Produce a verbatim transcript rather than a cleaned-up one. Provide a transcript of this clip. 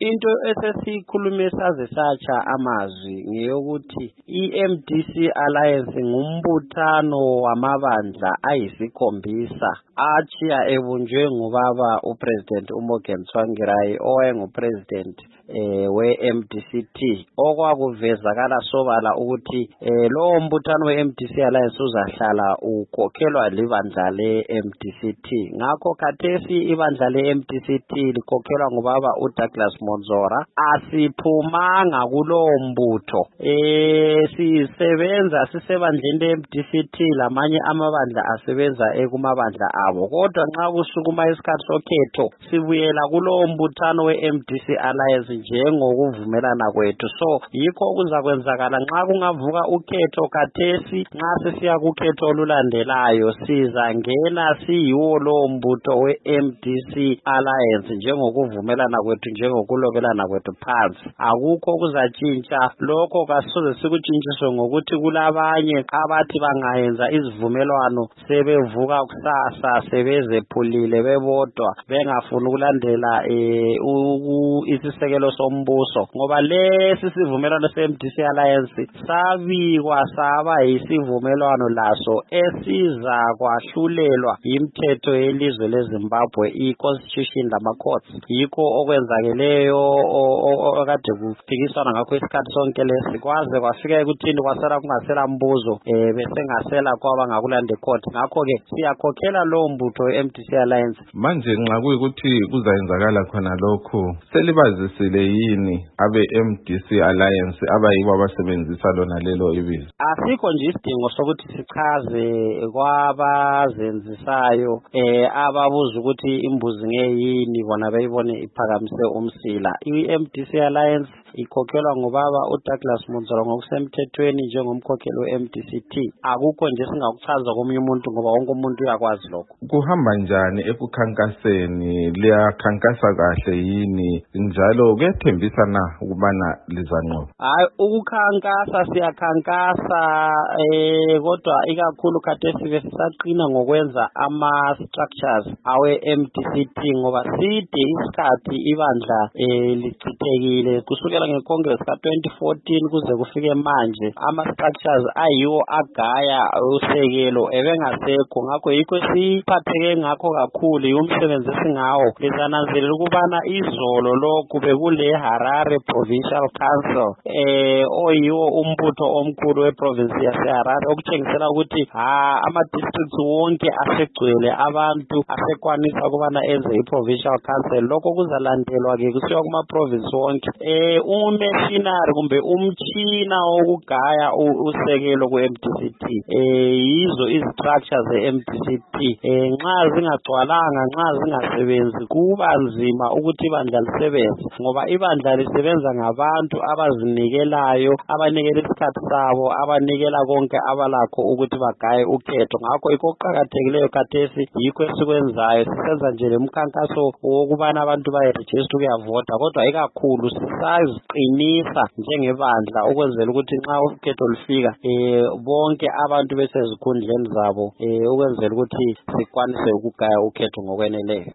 into esesikhulume saze satsha amazwi ngeyokuthi i-M D C Alliance ngumbuthano wamabandla ayisikhombisa achiya ebunjwe ngubaba uPresident uMorgan Tsvangirai owayengupresident eh we-M D C T okwakuvezakala sobala ukuthi eh lo mbuthano we-M D C Alliance uzahlala ukhokhelwa libandla le-M D C T. Ngakho khathesi ibandla le-M D C T likhokhelwa ngubaba uDouglas Monzora. Asiphumanga kulo mbutho eh sisebenza sisebandleni le-M D C T lamanye amabandla asebenza ekumabandla abo, kodwa nxa kusukuma isikhathi sokhetho sibuyela kulo mbuthano we-M D C Alliance njengokuvumelana kwethu. So yikho kuzakwenzakala nxa kungavuka ukhetho khathesi, nxa sesiya kukhetho olulandelayo sizangena siyiwo lo mbutho we-M D C Alliance njengokuvumelana kwethu, njengokulobelana kwethu phansi. Akukho kuzatshintsha lokho, kasoze sikutshintshiswe ngokuthi kulabanye abathi bangayenza izivumelwano sebevuka kusasa sebezephulile bebodwa bengafuni ukulandela eh isisekelo sombuso, ngoba lesi sivumelwano se-M D C Alliance sabikwa saba yisivumelwano laso esiza kwahlulelwa imithetho yelizwe leZimbabwe, i-constitution lama-courts. Yikho okwenzakeleyo okade kufikiswana ngakho isikhathi sonke lesi, kwaze kwafika ekuthini kwasela kungasela mbuzo eh besengasela kwaba ngakulande court. Ngakho-ke siyakhokhela lo mbutho we-M D C Alliance. Manje nxa kuyikuthi kuzayenzakala khona lokho, selibazisile yini abe-M D C Alliance abayibo abasebenzisa lona lelo ibizo? Asikho nje isidingo sokuthi sichaze kwabazenzisayo eh ababuza ukuthi imbuzi ngeyini bona beyibone iphakamise umsila. I-M D C Alliance ikhokhelwa ngubaba uDouglas Monzora ngokusemthethweni njengomkhokheli we-M D C T. Akukho nje singakuchaza komunye umuntu ngoba wonke umuntu uyakwazi lokho. Kuhamba njani ekukhankaseni? Liyakhankasa kahle yini njalo kuyethembisa na ukubana lizanqoba? Hayi, ukukhankasa siyakhankasa eh kodwa ikakhulu khathesi besisaqina ngokwenza ama-structures awe-M D C T ngoba side isikhathi ibandla eh lichithekile kusukela ngeCongress ka twenty fourteen kuze kufike manje. Ama-structures ayiwo agaya usekelo ebengasekho, ngakho yikho siphatheke ngakho kakhulu yomsebenzi esingawo. Lizananzelela ukubana izolo lokhu bekule Harare Provincial Council eh oyiwo umbutho omkhulu weprovince yaseHarare, okutshengisela ukuthi ha ama-districts wonke asegcwele abantu asekwanisa ukubana enze i-provincial council. Lokho kuzalandelwa-ke kusiwa kuma-province wonke eh umachinery kumbe umtshina wokugaya usekelo ku-M D C T eh yizo izi-structures ze-M D C T. eh nxa zingagcwalanga, nxa zingasebenzi kuba nzima ukuthi ibandla lisebenze, ngoba ibandla lisebenza ngabantu abazinikelayo, abanikela isikhathi sabo, abanikela konke abalakho ukuthi bagaye ukhetho. Ngakho yikho kuqakathekileyo khathesi, yikho esikwenzayo. Sisenza nje lemkhankaso wokubana abantu bayeregister ukuyavota, kodwa ikakhulu sisaziqinisa njengebandla ukwenzela ukuthi nxa ukhetho lufika eh bonke abantu besezikhundleni zabo eh ukwenzela ukuthi sikwanise ukugaya ukhetho ngokweneleyo.